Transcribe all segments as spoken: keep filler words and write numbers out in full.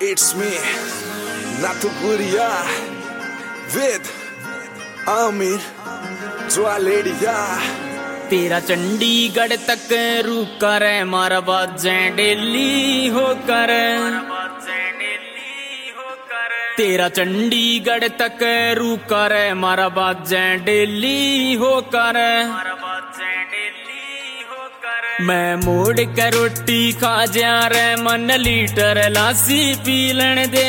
It's me, Nathupuria, with Amir, Jwaledia. तेरा चंडीगढ़ तक रुका रे मारा बाजें दिल्ली होकर, तेरा चंडीगढ़ तक रुका रे मारा बाजें दिल्ली होकर, मैं मोड़ के रोटी खा जा रे मन लीटर लासी पी लेने दे,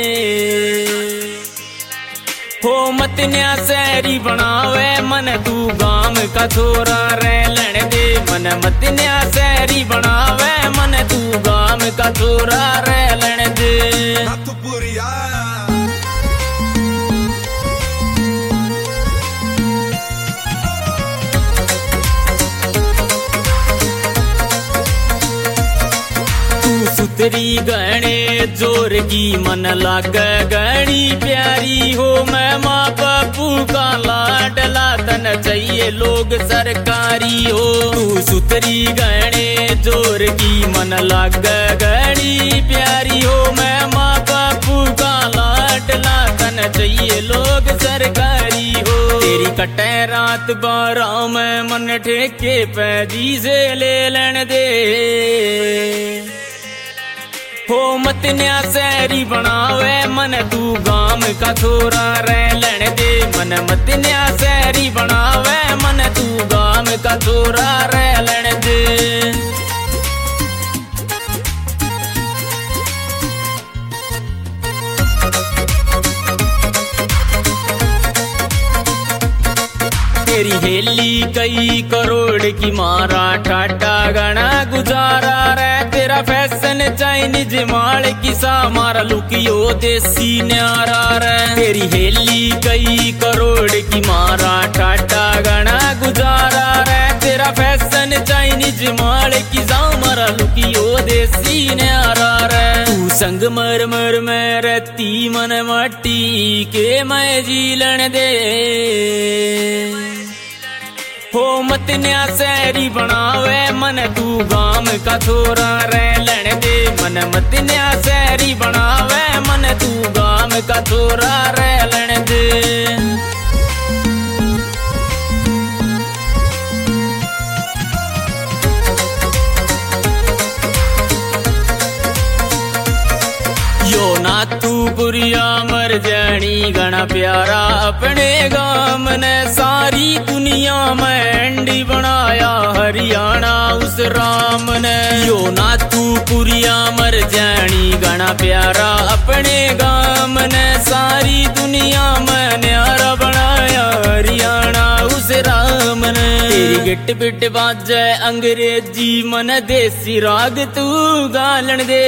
हो मत न्या सैरी बनावे मन तू गाम का छोरा रे लेने दे, मन मत न्या सैरी बनावे मन तू गाम का छोरा रे लेने दे। सुतरी गहने जोर की मन लाग गहनी प्यारी हो, मैं माँ बापू का लाडला तन चाहिए लोग सरकारी हो। तू सुतरी गहने जोर की मन लाग गहनी प्यारी हो, मैं माँ बापू का लाडला तन चाहिए लोग सरकारी हो। तेरी कटे रात बारह में मन ठेके पैदी से ले लेने दे, हो मत न्या सैरी बनावे मन तू गाम का छोरा रे लेने दे, मन मत न्या सैरी बनावे मन तू गाम का छोरा रे लेने दे। तेरी हेली कई करोड़ की मारा ठाटा गणा गुजारा रे, तेरा फैशन चाइनीज माल किसा मारा लुकियो देसी न्यारा रे। तेरी हेली कई करोड़ की मारा ठाटा गणा गुजारा रे, तेरा फैशन चाइनीज माल किसा मारा लुकियो देसी न्यारा रे। तू संग मर मर में रहती मन माटी के मैं जीलन दे, हो मत न्या सैरी बनावे मन तू गाम का छोरा रे लेने दे, मन मत न्या सैरी बनावे मन तू गाम का छोरा रे लेने दे। यो नाथुपुरिया मर जानी गणा प्यारा अपने गाम ने, सारी दुनिया में एंडी बनाया हरियाणा उस राम ने। यो नाथुपुरिया मर जानी गणा प्यारा अपने गाम ने, सारी दुनिया में न्यारा बनाया हरियाणा उस राम ने। तेरी गिट पिट बाजे अंग्रेजी मन देसी राग तू गालन दे,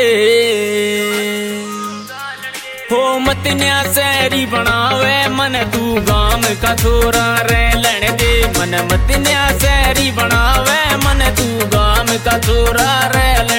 हो मत न्या सैरी बनावे मन तू गाम का छोरा रे लेने दे, मन मत न्या सैरी बनावे मन तू गाम का छोरा रे।